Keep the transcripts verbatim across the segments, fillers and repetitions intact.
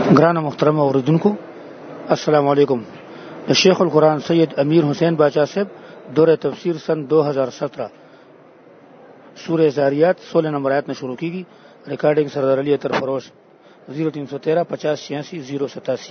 گران محترم اوردونکو السلام علیکم. شیخ القرآن سید امیر حسین باچا صاحب دور تفسیر سن دو ہزار سترہ سورہ زاریات سولہ نمبر آیت میں شروع کی گئی. ریکارڈنگ سردار علی اطہر فروش زیرو تین سو تیرہ پچاس چھیاسی زیرو ستاسی.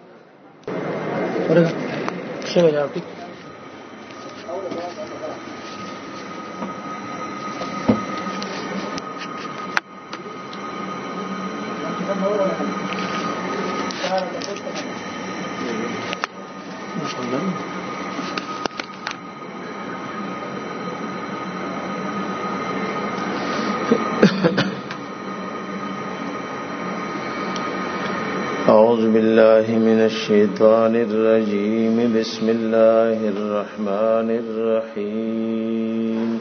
أعوذ بالله من الشيطان الرجيم بسم الله الرحمن الرحيم.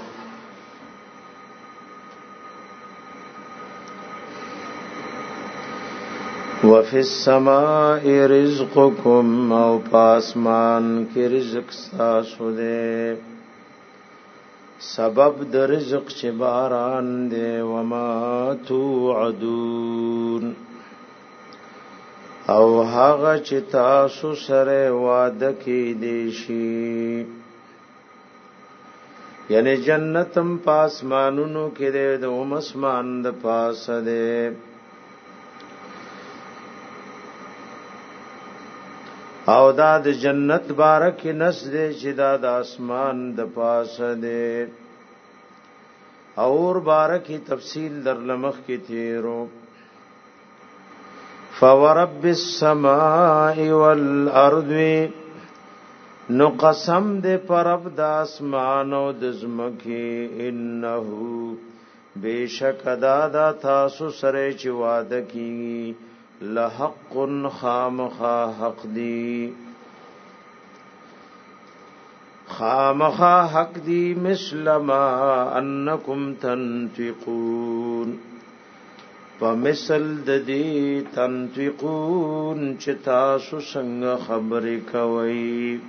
وفي السماء رزقكم او پاسمان کی رزق تاسو دے سبب د رزق چې باران دے وما توعدون او هغه چې تاسو سره وعده کې دي شي یعنی جنتم پاسمانونو کې دې د اومسمان د پاسه دې او دا د جنت بارک نس دې چې دا د اسمان د پاسه دې اور بارکی تفصیل در لمخ کې تیرو. فورب السماء والارض نو قسم دے پرب د اسمان او د زمکی انه بیشک دادا تاسو سره چې وعده کی لحق خامخا حق دی خامخا حق دی مثل ما انکم تنطقون فمثل د دې تنطقون چې تاسو څنګه خبرې کوي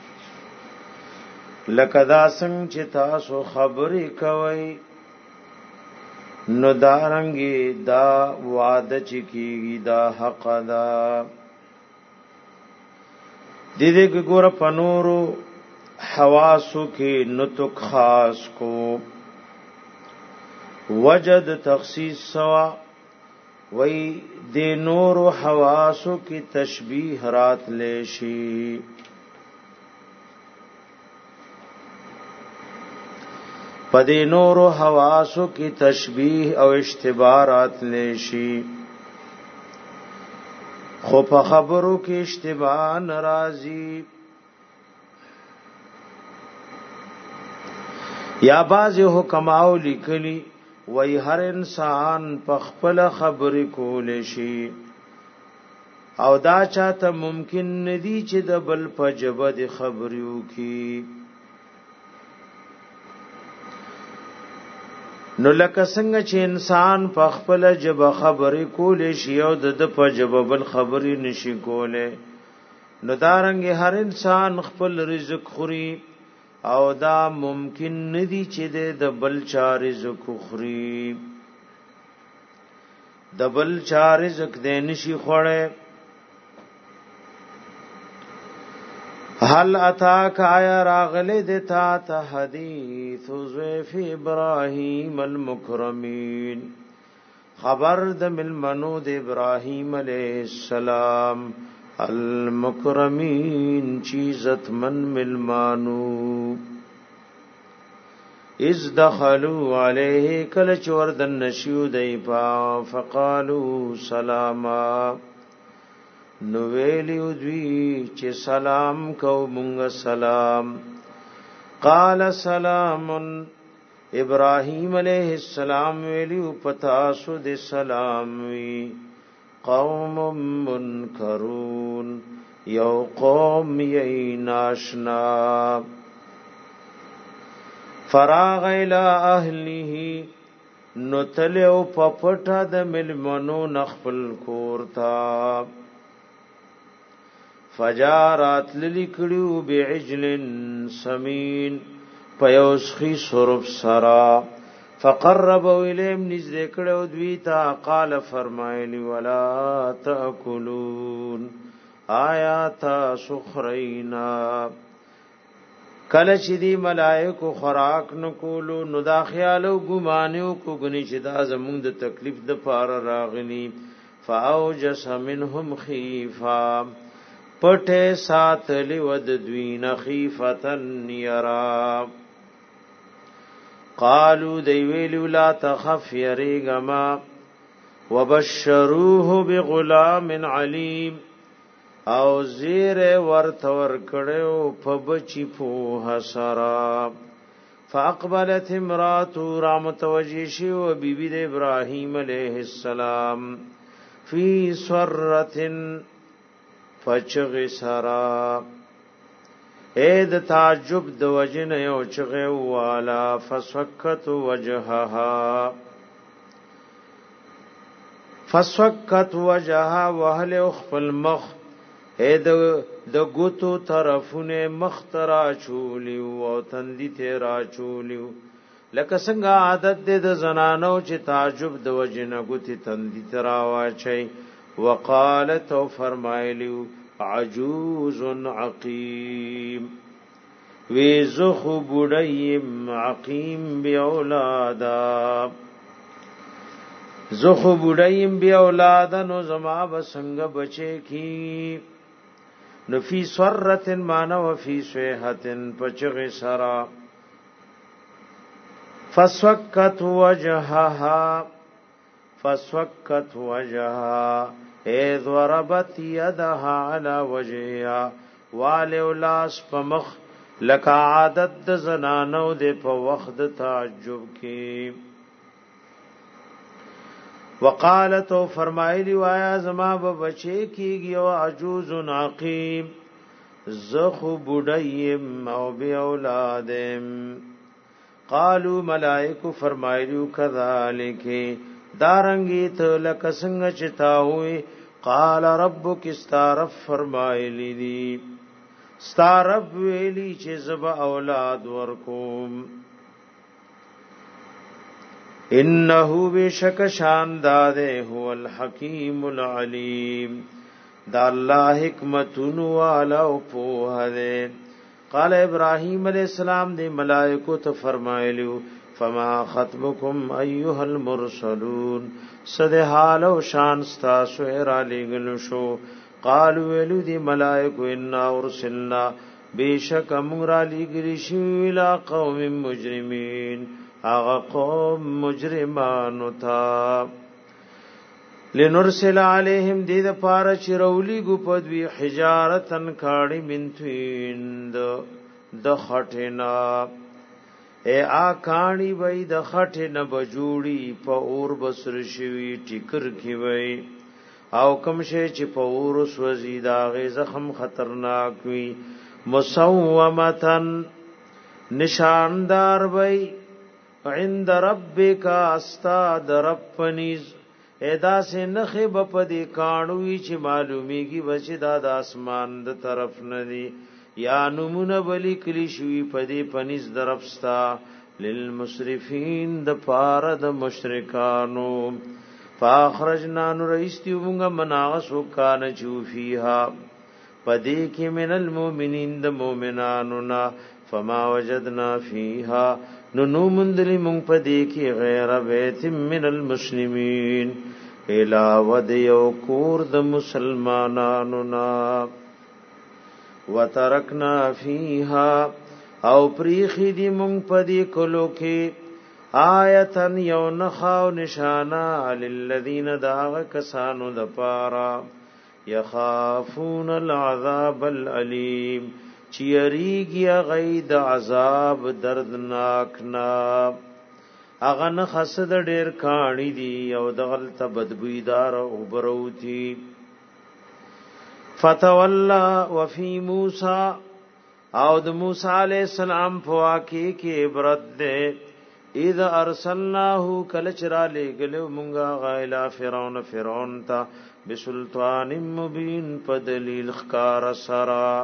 لکه دا څنګه چې تاسو خبرې کوي نو دارنګي دا وعده چې کیږي دا حق ده. د دې ګور پنورو حواسو کې نطق خاص کو وجد تخصیص سوا وی دی نور و حواسو کی تشبیح رات لیشی پا دی نور و حواسو کی تشبیح او اشتبارات لیشی خو پا خبرو کی اشتباہ نرازی یا بعضی حکماو لکلی وی هر انسان په خپل خبرې کول شي او دا چاته ممکن ندی چې د بل په جبه د خبرو کی نو لکه څنګه چې انسان په خپل جبه خبرې کول شي او د په جبه بل خبرې نشي کوله نو دارنګ هر انسان خپل رزق خوري او دا ممکن ندی چې د بل چا رزق خوري د بل چا رزق دې نشي خوړې. هل اتاک آیا راغله د تا ته حدیث ضیف ابراهیم المکرمین خبر د ملمنو د ابراهیم علیہ السلام المکرمین چیزت من ملمانو از دخلوا علیه کل چوردن نشیو دی پا فقالو سلاما نویلیو دوی چه سلام کو منگ سلام قال سلام ابراہیم علیہ السلام ویلیو پتاسو دی سلام وی قوم منکرون یو قوم یی ناشنا. فراغ الى اهله نتلو پپټا د ملمنو نخپل کورتا فجارات للیکړو بعجل سمین پیوسخی سرب سرا فقرب الیم نزدې کړو دوی ته قال فرمایلی ولا تاکلون آیات سخرینا کله چې دی ملائکه خوراک نکولو نو دا خیال او ګمانیو کو غنی چې دا زموږ د تکلیف د پار راغلی فاوجس منهم خیفا پټه ساتلی ود دوی نخیفتن یرا قالوا دی ویلو لا تخف یریگما وبشروه بغلام علیم او زیر ورتور کړو په بچی په حسرا فاقبلت امرات رامتوجیشی و بیبی د ابراهیم علیہ السلام فی سرتن فچغ سرا اید تعجب د وجن یو چغه والا فسکت وجهها فسکت وجهها وهل خپل مخ اید د ګوتو طرفونه مخترا چولیو او تندی ته را چولیو لکه څنګه عادت دې د زنانو چې تعجب د وجنه ګوتی تندی ته را واچي وقالت او فرمایلیو عجوز عقیم وی زخو بډایم عقیم بی اولادا زخو بډایم بی اولادا نو زما بسنګ بچی کی نو فی سرتن مانا و فی سویحتن پچغ سرا فسوکت وجهها فسوکت وجهها اذ وربت یدها علی وجهها والو لاس پمخ لکا عادت د زنانو د په وخت تعجب کی وقالت فرمایلی وایا زما به بچی کیږي او عجوز عقیم زخو بډایم او بی اولادم قالوا ملائکه فرمایلیو کذالک دارنګی ته لک څنګه چتا ہوئی قال ربک استعرف فرمایلی دی استعرف ویلی چې زب اولاد ورکوم انه بشک شان داده هو الحکیم العلیم دا الله حکمتون والا او په ده قال ابراهیم علیہ السلام دی ملائکه ته فرمایلیو فما خطبكم ايها المرسلون صد حال او شان تاسو را لګل شو قالوا ولو دی ملائکه ان ارسلنا بیشک امر لګل شو الى قوم مجرمين اغا قوم مجرمانو تا لنرسل عليهم دید پارا چرولی گو پدوی حجارتن کاڑی منتوین د خټنا اے آکانی بای د خټنا بجوړی په اور بسر شوی ټیکر کی وای او کم شی چې په اور سوزی دا غ زخم خطرناک وی مسومتن نشاندار بای عند ربک استاد ربنیز ادا سے نخب پدی کانوی چې معلومیږي بچی دا د اسمان د طرف ندی یا نمونه بلی کلی شوی پدی پنیز درفستا للمسرفین د پار د مشرکانو فاخرجنا نرئیستیو مونگا مناغس وکان چوفیها پدی کی من المومنین د مومنانونا فما وجدنا فیها نو نو مندلی مونگ پدی کی غیر بیت من المسلمین علاوه د یو کور د مسلمانانونا وترکنا فیها او پریخی دی مونگ پدی کلو کی آیتن یو نخاو نشانا للذین داغ کسانو دپارا یخافون العذاب العلیم چیریگی غید عذاب دردناکنا اغن خسد ډیر کانی دی او دغل ته بدبویدار او بروتی فتولا وفي موسی او د موسی علی السلام په واقع کې عبرت ده اذا ارسلناه کلچرا لګلو مونږه غایلا فرعون فرعون تا بسلطان مبین په دلیل خکار سرا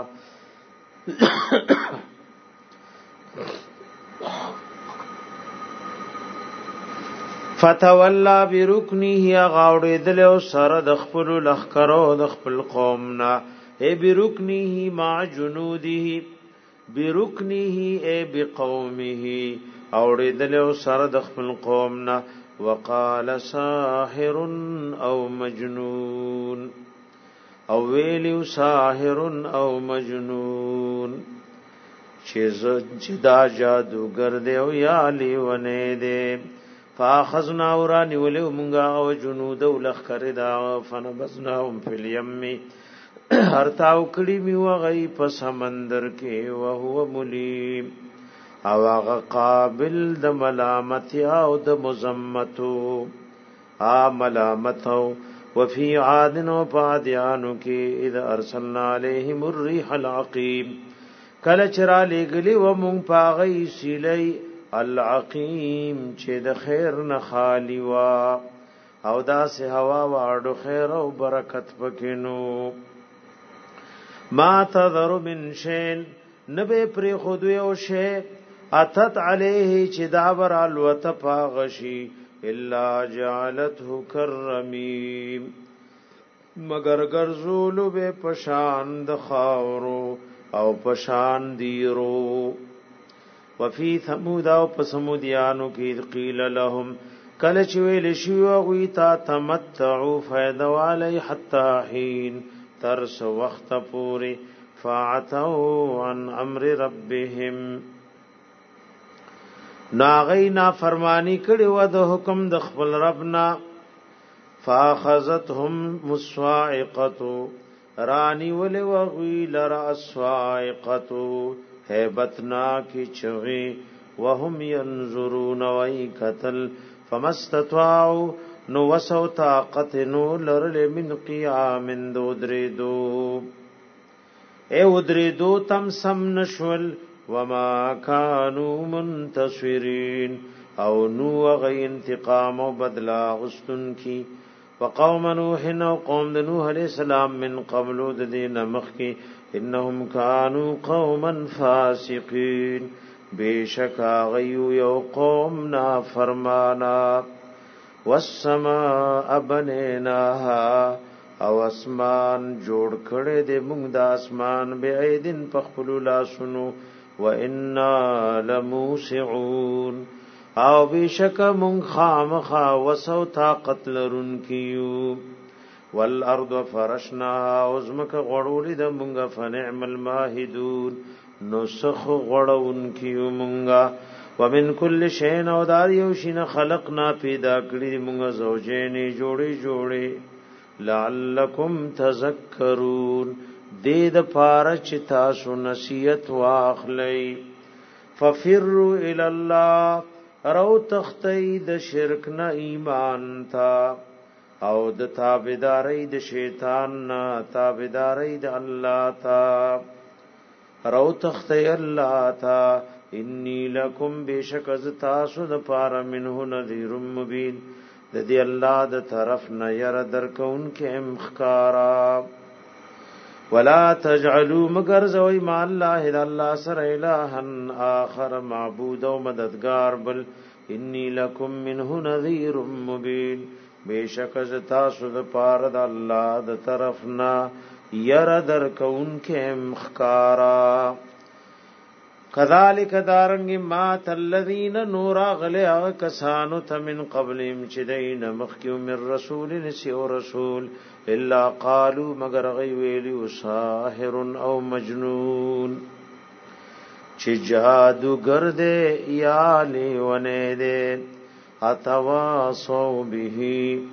فتولى بركنه غاوړېدل او سره د خپل لخرو د خپل قومنا ای بركنه مع جنوده بركنه ای بقومه اوړېدل او سره د خپل قومنا وقال ساحر او مجنون او ویلو ساحر او مجنون چې دا جادوګر دی او یا لیونه دی فاخذنا ورانی ولو مونږه او جنود ولخر دا فنبذناهم فی الیم هرتاو کړي می وغی په سمندر کې او هو ملیم او هغه قابل د ملامت او د مذمتو ا ملامتو وفي عاد و پادیانو کې اذا ارسلنا عليهم الريح العقيم کله چرا لګلی و مونږ پاغی سیلی العقيم چې د خیر نه خالی وا او دا سه هوا واړو خیر او برکت پکینو ما تذر من شین نبه پر خود یو شی اتت علیه چې دابر الوت پاغشی الا جعلته کرمیم مگر ګرځولو به پشان د خاورو او پشان دیرو وفي ثمود او پسمودیانو کې قیل لهم کله چې ویل شي او تا تمتعوا فیدوالی حتا حين ترس وخت پوری فاعتوا عن امر ربهم ناغینا فرمانی کړي و د حکم د خپل ربنا فاخذتهم مصاعقه رانی ول وغیل راسواعقه هیبتنا کی چغي وهم ينظرون وای قتل فمستطاعوا نو وسو طاقت نو لرل من قیام دو درېدو اے ودریدو تم سم نشول وما كانوا منتصرين او نو غي انتقام او بدلا غستن کی وقوم نوح او قوم نوح علیہ السلام من قبل د دین مخکی انهم كانوا قوما فاسقين بیشکا غیو یو قوم نا فرمانا والسماء بنيناها او اسمان جوړ کړي د موږ د اسمان به ایدن پخپلو لاسونو وَإِنَّا لَمُوسِعُونَ او بشک من خامخا وسو طاقت لرن کیو والارض فرشناها عظمک غړولې د مونږه فنعم الماهدون نسخ غړون کیو مونږه ومن کل شین او دار یو شین خلقنا پیدا کړی مونږه زوجین جوړي جوړي لعلکم تذکرون دې د پاره چې تاسو نصیحت واخلئ ففروا الی الله رو تختی د شرک نه ایمان تا او د تابعداري د شیطان نه تابعداري د الله تا رو تختی الله تا انی لکم بشک از تاسو د پاره منه نذیر مبین د دې الله د طرف نه ير درکون کې مخکارا ولا تجعلوا مگر زوی ما الله الا الله سر الهن اخر معبود او مددگار بل انی لکم منه نذیر مبین بیشک از تاسو د پاره د الله د طرفنا ير در کون کې مخکارا کذالک دارنګ ما تلذین نورا غلیا کسانو تمن قبلهم چدین مخکیو من رسول نسی او رسول الا قالوا مگر غی ویلی ساحر او مجنون چې جادو ګرځي یا لیونه دې اتواصو به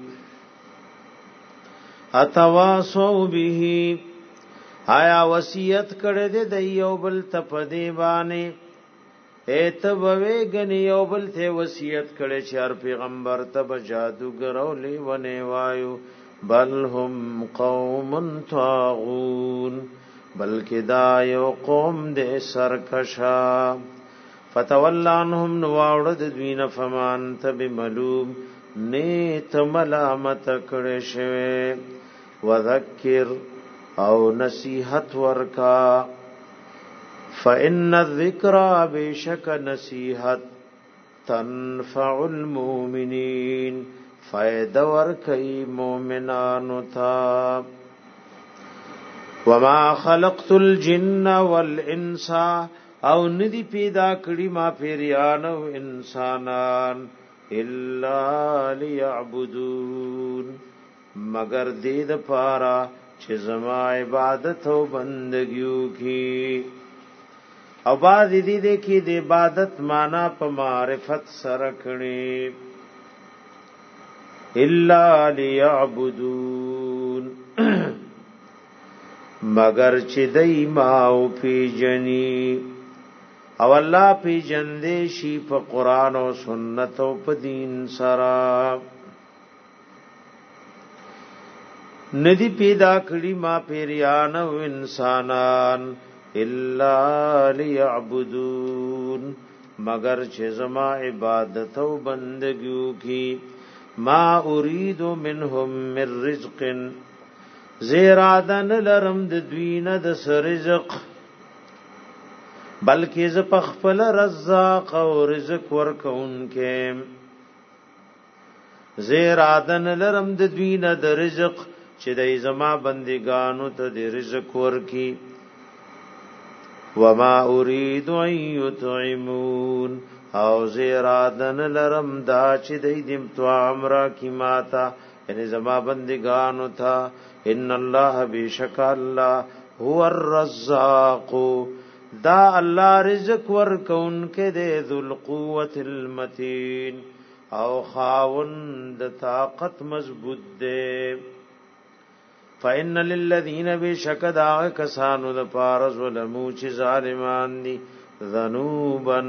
اتواصو به آیا وصیت کړه دې د یو بل تپدی باندې ایت بوي غنی یو بل ته وصیت کړه چې هر پیغمبر تب جادوګر او لیونه وایو بل هم قوم طاغون بلکې دا یو قوم دې سرکشا فتولانهم نواړه د دوینه فمان تب ملوم نیت ملامت کړه شوه وذکر او نصیحت ورکا فإن الذکر بشک نصیحت تنفع المؤمنین فائدہ ورکی مومنانو تا وما خلقت الجن والانس او ندی پیدا کړي ما پیریان او انسانان الا ليعبدون مگر دې د پاره چې زما عبادت او بندګیو کی او باز دې دې کې د عبادت معنا په معرفت سره کړي الا ليعبدون مگر چې دای ما او پیجنی او الله پیجندې شي په قران او سنت او په دین سره ندی پیدا کړي ما پیریان او انسانان الا ليعبدون مگر چې زما عبادت او بندګیو کی ما اريد منهم من رزق زیرادن لرم د دوینه د رزق بلکې ز پخپل رزاق او رزق ورکونکې زیرادن لرم د دوینه د رزق چې د زما بندګانو ته د رزق ورکی وما اريد ان يطعمون او زیرادن لرم دا چې د دې طعام را کی ماتا یعنی زما بندګانو ته ان الله بیشک الله هو الرزاق دا الله رزق ورکون کې د ذل قوت المتین او خاوند طاقت مضبوط ده فإن للذین بشک دا کسانو د پارز ولمو چې ظالمان دي ذنوبن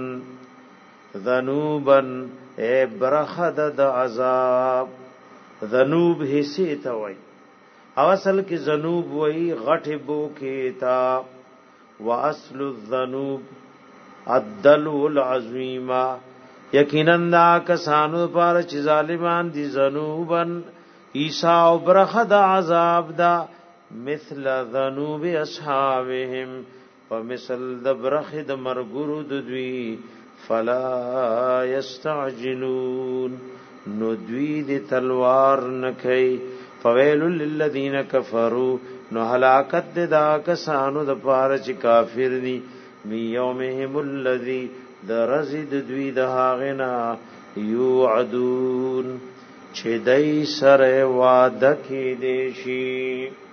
ذنوبن اے برخد د عذاب ذنوب حصے ته وای او اصل کې ذنوب وای غټ بو کې تا واصل الذنوب الدلو العظیم یقینا دا کسانو پر چې ظالمان دي ذنوبن عیسی او برخه د عذاب دا مثل ذنوب اصحابهم ومثل د برخه د مرګرو د دوی فلا یستعجلون نو دوی د تلوار نکي فویل للذین کفروا نو هلاکت دا کسانو د پاره چې کافر دي می یومهم الذی د رزد دوی د هاغنا یوعدون چې دای سره وعده کې دي شي